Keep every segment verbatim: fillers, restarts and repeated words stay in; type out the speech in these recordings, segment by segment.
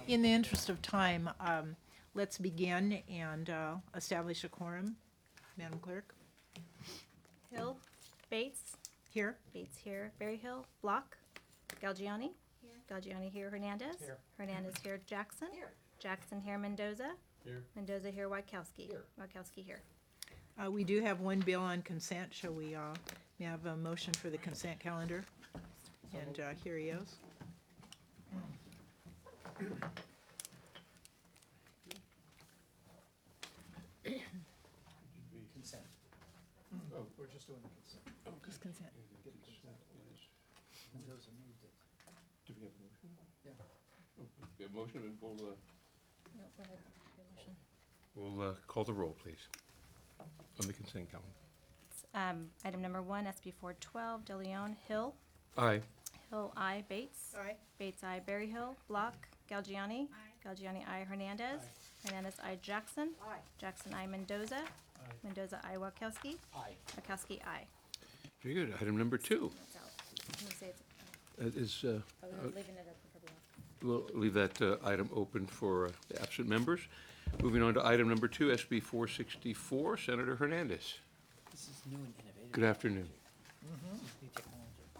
In the interest of time, um, let's begin and uh, establish a quorum. Madam Clerk? Hill, Bates, Here? Bates here, Berryhill, Block, Galgiani. Here. Galgiani here, Hernandez. Here. Hernandez here, Jackson. Here. Jackson here, Mendoza. Here. Mendoza here, Wykowski. Here. Wykowski here. Uh, We do have one bill on consent. Shall we uh, may I have a motion for the consent calendar? And uh, here he is. Consent. Oh, we're just doing the consent. Just consent. Get consent is, Mendoza moved it. Do we have a motion? Yeah. Oh, we have a motion, and we'll, uh, No, go ahead. Your motion. we'll uh, call the roll, please, on the consent calendar. Um, item number one, S B four twelve, De Leon, Hill. Aye. Hill, I, Bates. Aye. Bates, I, Berryhill, Block, Galgiani. Galgiani, I, Hernandez. Hernandez, I, Jackson. Aye. Jackson, I, Mendoza. Aye. Mendoza, I, Wachowski. Aye. Wachowski, I. Very good. Item number two That's out. Can we say it's, uh, is, uh, oh, Uh, we're leaving it open for everyone. we'll leave that uh, item open for uh, the absent members. Moving on to item number two, S B four sixty-four, Senator Hernandez. This is new and innovative. Good afternoon. This is new technology.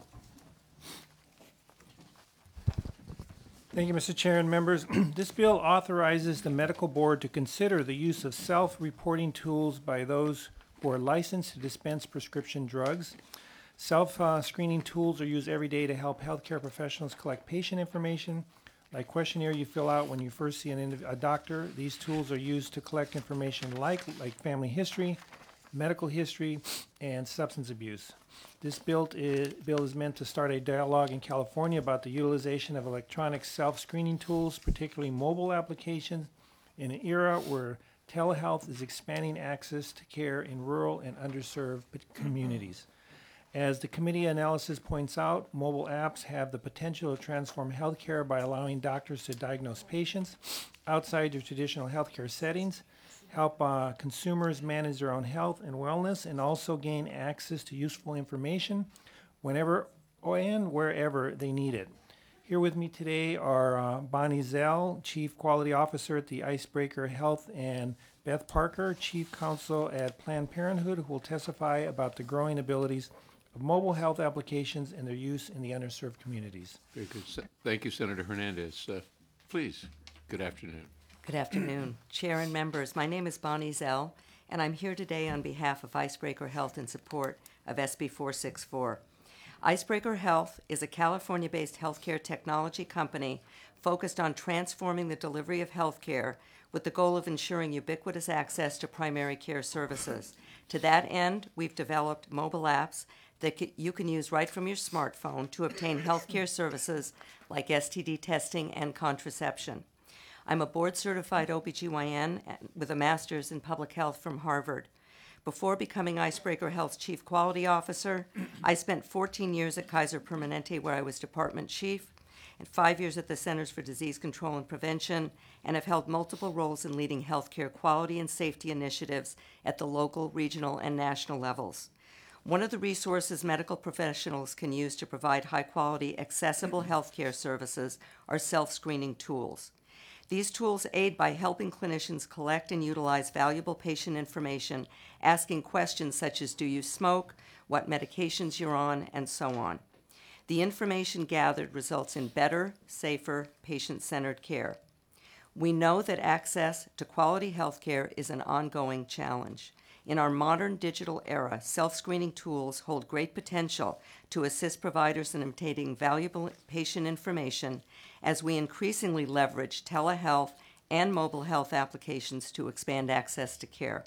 Thank you, Mister Chair and members. This bill authorizes the medical board to consider the use of self-reporting tools by those who are licensed to dispense prescription drugs. Self-screening tools are used every day to help healthcare professionals collect patient information, like questionnaire you fill out when you first see an indiv- a doctor. These tools are used to collect information like, like family history, medical history, and substance abuse. This bill is, bill is meant to start a dialogue in California about the utilization of electronic self-screening tools, particularly mobile applications, in an era where telehealth is expanding access to care in rural and underserved p- communities. As the committee analysis points out, mobile apps have the potential to transform healthcare by allowing doctors to diagnose patients outside their traditional healthcare settings, help uh, consumers manage their own health and wellness, and also gain access to useful information whenever and wherever they need it. Here with me today are uh, Bonnie Zell, Chief Quality Officer at the Icebreaker Health, and Beth Parker, Chief Counsel at Planned Parenthood, who will testify about the growing abilities of mobile health applications and their use in the underserved communities. Very good. Se- Thank you, Senator Hernandez. Uh, Please, good afternoon. Good afternoon, Chair and members. My name is Bonnie Zell, and I'm here today on behalf of Icebreaker Health in support of S B four sixty-four. Icebreaker Health is a California-based healthcare technology company focused on transforming the delivery of healthcare with the goal of ensuring ubiquitous access to primary care services. To that end, we've developed mobile apps that c- you can use right from your smartphone to obtain healthcare services like S T D testing and contraception. I'm a board-certified O B G Y N with a master's in public health from Harvard. Before becoming Icebreaker Health's Chief Quality Officer, I spent fourteen years at Kaiser Permanente, where I was department chief, and five years at the Centers for Disease Control and Prevention, and have held multiple roles in leading healthcare quality and safety initiatives at the local, regional, and national levels. One of the resources medical professionals can use to provide high-quality, accessible healthcare services are self-screening tools. These tools aid by helping clinicians collect and utilize valuable patient information, asking questions such as, do you smoke, what medications you're on, and so on. The information gathered results in better, safer, patient-centered care. We know that access to quality health care is an ongoing challenge. In our modern digital era, self-screening tools hold great potential to assist providers in obtaining valuable patient information as we increasingly leverage telehealth and mobile health applications to expand access to care.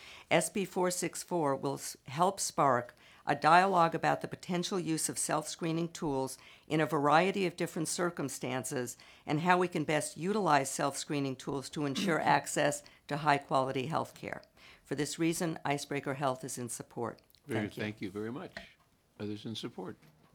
S B four sixty-four will s- help spark a dialogue about the potential use of self-screening tools in a variety of different circumstances and how we can best utilize self-screening tools to ensure access to high-quality health care. For this reason, Icebreaker Health is in support. Very Thank good. you. Thank you very much. Others in support?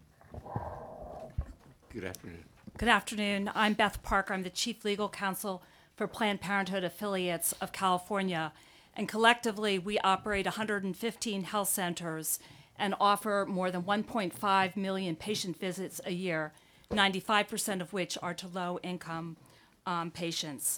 Good afternoon. Good afternoon. I'm Beth Parker. I'm the Chief Legal Counsel for Planned Parenthood Affiliates of California. And collectively, we operate one hundred fifteen health centers and offer more than one point five million patient visits a year, ninety-five percent of which are to low-income um, patients.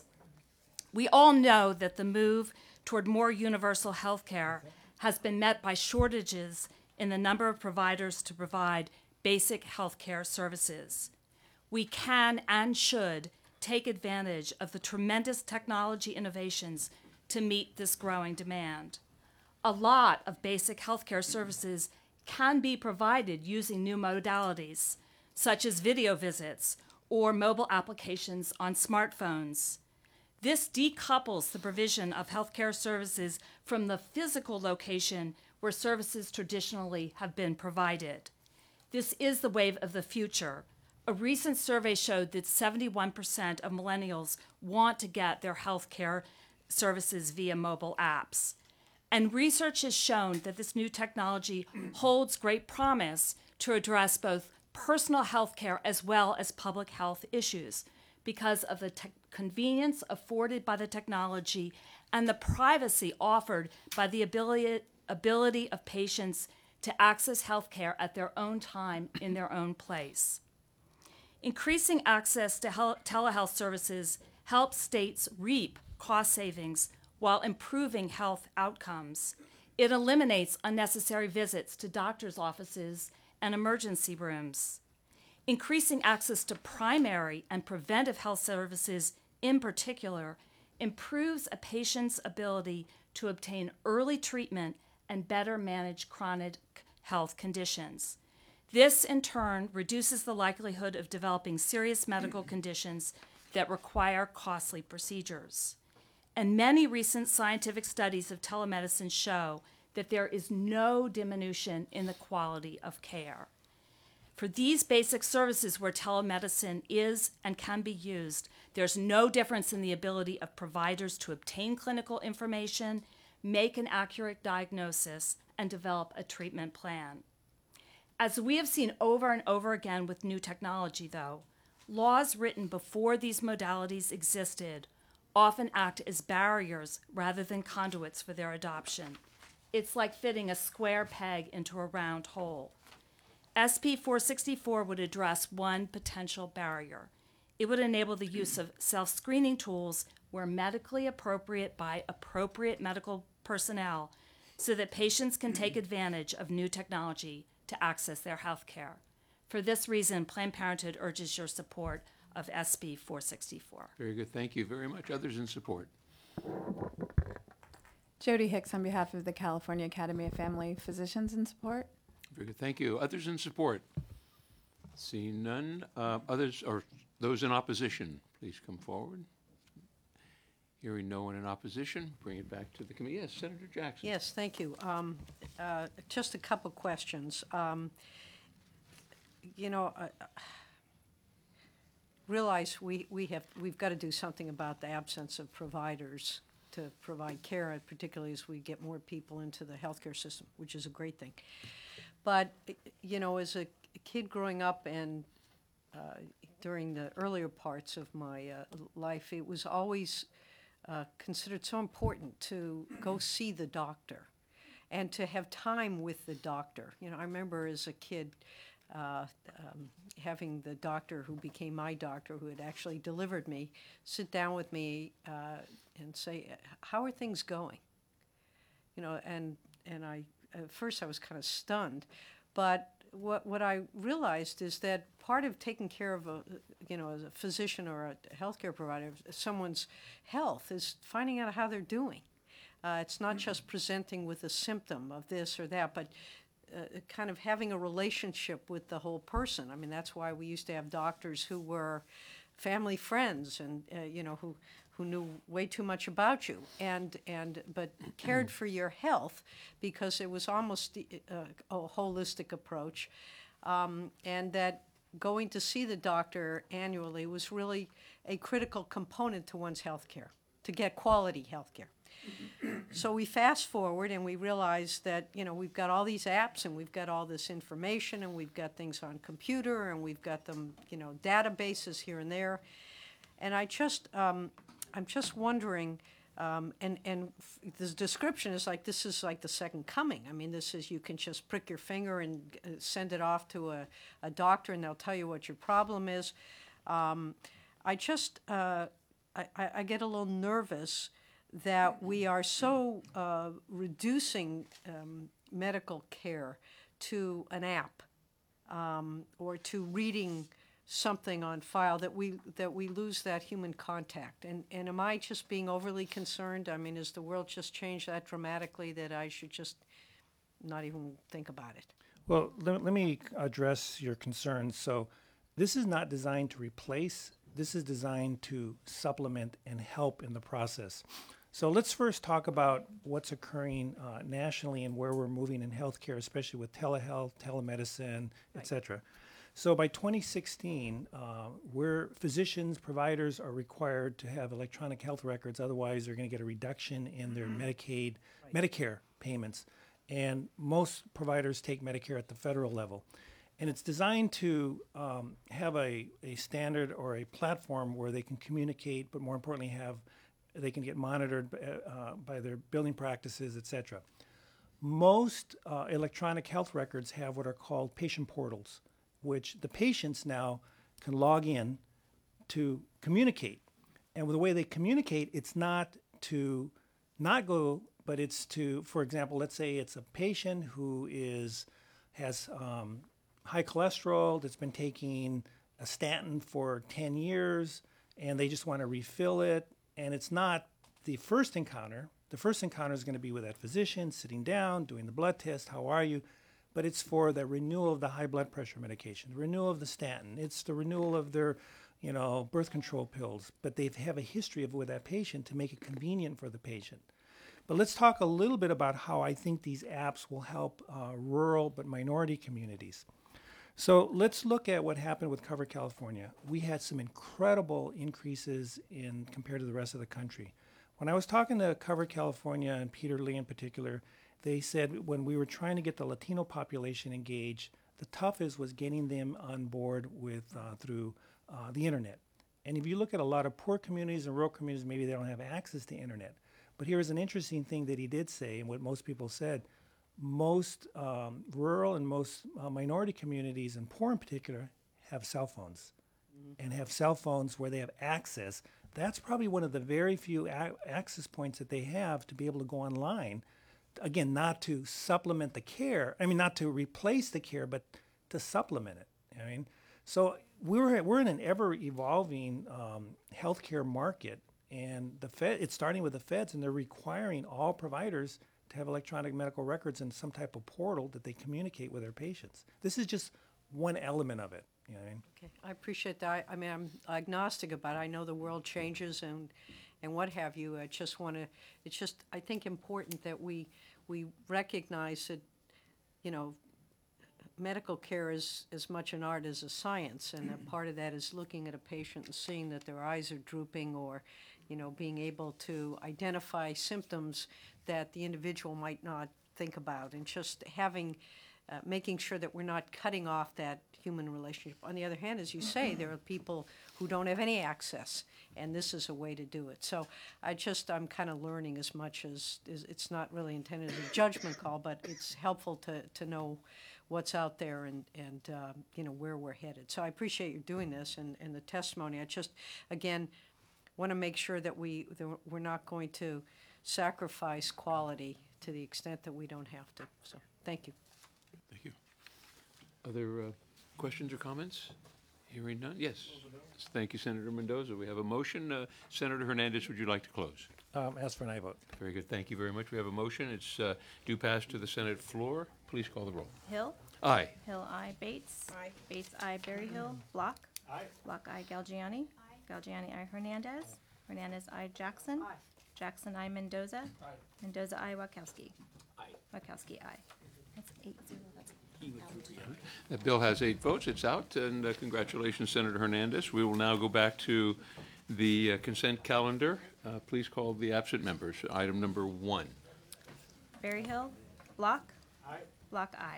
We all know that the move toward more universal health care has been met by shortages in the number of providers to provide basic health care services. We can and should take advantage of the tremendous technology innovations to meet this growing demand. A lot of basic healthcare services can be provided using new modalities, such as video visits or mobile applications on smartphones. This decouples the provision of healthcare services from the physical location where services traditionally have been provided. This is the wave of the future. A recent survey showed that seventy-one percent of millennials want to get their healthcare services via mobile apps. And research has shown that this new technology holds great promise to address both personal health care as well as public health issues because of the te- convenience afforded by the technology and the privacy offered by the ability, ability of patients to access health care at their own time in their own place. Increasing access to hel- telehealth services helps states reap cost savings while improving health outcomes. It eliminates unnecessary visits to doctors' offices and emergency rooms. Increasing access to primary and preventive health services in particular improves a patient's ability to obtain early treatment and better manage chronic health conditions. This, in turn, reduces the likelihood of developing serious medical conditions that require costly procedures. And many recent scientific studies of telemedicine show that there is no diminution in the quality of care. For these basic services where telemedicine is and can be used, there's no difference in the ability of providers to obtain clinical information, make an accurate diagnosis, and develop a treatment plan. As we have seen over and over again with new technology, though, laws written before these modalities existed often act as barriers rather than conduits for their adoption. It's like fitting a square peg into a round hole. S B four sixty-four would address one potential barrier. It would enable the use of self-screening tools where medically appropriate by appropriate medical personnel so that patients can take advantage of new technology to access their health care. For this reason, Planned Parenthood urges your support of S B four sixty-four. Very good, thank you very much. Others in support? Jody Hicks on behalf of the California Academy of Family Physicians in support. Very good, thank you. Others in support? Seeing none. Uh, Others, or those in opposition, please come forward. Hearing no one in opposition, bring it back to the committee. Yes, Senator Jackson. Yes, thank you. Um, uh, Just a couple questions. Um, You know, I realize we, we have, we've got to do something about the absence of providers to provide care, particularly as we get more people into the healthcare system, which is a great thing. But, you know, as a kid growing up and uh, during the earlier parts of my uh, life, it was always uh, considered so important to go see the doctor and to have time with the doctor. You know, I remember as a kid uh, um, having the doctor who became my doctor, who had actually delivered me, sit down with me uh, and say, "How are things going?" You know, and and I at first I was kind of stunned, but what what I realized is that part of taking care of a, you know, as a physician or a healthcare provider, someone's health is finding out how they're doing. Uh, it's not just presenting with a symptom of this or that, but uh, kind of having a relationship with the whole person. I mean, that's why we used to have doctors who were family friends and, uh, you know, who, who knew way too much about you and, and but cared for your health because it was almost a, a holistic approach. Um, and that going to see the doctor annually was really a critical component to one's health care, to get quality health care. So we fast forward and we realize that, you know, we've got all these apps and we've got all this information and we've got things on computer and we've got them, you know, databases here and there. And I just, um, I'm just wondering, um, and, and f- the description is like, this is like the second coming. I mean, this is, you can just prick your finger and uh, send it off to a, a doctor and they'll tell you what your problem is. Um, I just, uh, I, I I get a little nervous that we are so uh, reducing um, medical care to an app um, or to reading something on file, that we that we lose that human contact. And and am I just being overly concerned? I mean, has the world just changed that dramatically that I should just not even think about it? Well, let, let me address your concerns. So this is not designed to replace, this is designed to supplement and help in the process. So let's first talk about what's occurring uh, nationally and where we're moving in healthcare, especially with telehealth, telemedicine, et cetera. So by twenty sixteen, uh, where physicians, providers are required to have electronic health records, otherwise they're going to get a reduction in their Medicaid, Medicare payments. And most providers take Medicare at the federal level. And it's designed to um, have a, a standard or a platform where they can communicate, but more importantly have, they can get monitored uh, by their billing practices, et cetera. Most uh, electronic health records have what are called patient portals, which the patients now can log in to communicate. And with the way they communicate, it's not to not go, but it's to, for example, let's say it's a patient who is has um, high cholesterol that's been taking a statin for ten years, and they just want to refill it. And it's not the first encounter. The first encounter is going to be with that physician, sitting down, doing the blood test, how are you? But it's for the renewal of the high blood pressure medication, the renewal of the statin. It's the renewal of their, you know, birth control pills. But they have a history of with that patient to make it convenient for the patient. But let's talk a little bit about how I think these apps will help uh, rural but minority communities. So let's look at what happened with Cover California. We had some incredible increases in compared to the rest of the country. When I was talking to Cover California and Peter Lee in particular, they said when we were trying to get the Latino population engaged, the toughest was getting them on board with uh, through uh, the internet. And if you look at a lot of poor communities and rural communities, maybe they don't have access to internet. But here's an interesting thing that he did say, and what most people said. Most um, rural and most uh, minority communities, and poor in particular, have cell phones. Mm-hmm. And have cell phones where they have access. That's probably one of the very few a- access points that they have to be able to go online. Again, not to supplement the care, I mean, not to replace the care, but to supplement it. I mean, so we're, we're in an ever-evolving um, healthcare market. And the Fed, it's starting with the feds, and they're requiring all providers to have electronic medical records and some type of portal that they communicate with their patients. This is just one element of it. You know what I mean? Okay, I appreciate that. I, I mean, I'm agnostic about it. I know the world changes and and what have you. I just want to. It's just I think important that we we recognize that, you know, medical care is as much an art as a science, and that part of that is looking at a patient and seeing that their eyes are drooping, or, you know, being able to identify symptoms that the individual might not think about, and just having, uh, making sure that we're not cutting off that human relationship. On the other hand, as you say, there are people who don't have any access, and this is a way to do it. So I just, I'm kind of learning as much as, as, it's not really intended as a judgment call, but it's helpful to, to know what's out there and, and um, you know, where we're headed. So I appreciate you doing this and, and the testimony. I just, again, want to make sure that we, that we're not going to sacrifice quality to the extent that we don't have to. So, thank you. Thank you. Other uh, questions or comments? Hearing none? Yes. Thank you, Senator Mendoza. We have a motion. Uh, Senator Hernandez, would you like to close? Um, ask for an aye vote. Very good. Thank you very much. We have a motion. It's uh, due pass to the Senate floor. Please call the roll. Hill. Aye. Hill, I. Bates. Aye. Bates, I. Berryhill. Block. Aye. Block, I. Galgiani. Galgiani, I. Hernandez. Hernandez, I. Jackson. Jackson, I. Mendoza. Mendoza, I. Wachowski. Wachowski, I. That's eight zero. That's That bill has eight votes. It's out, and uh, congratulations, Senator Hernandez. We will now go back to the uh, consent calendar. Uh, Please call the absent members. Item number one. Berryhill. Block. Aye. Block, I.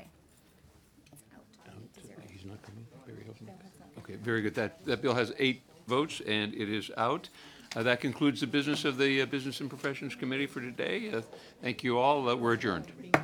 He's not coming? Barry Hill's not coming? Okay, very good. That, that bill has eight votes, and it is out. Uh, That concludes the business of the uh, Business and Professions Committee for today. Uh, Thank you all. Uh, We're adjourned.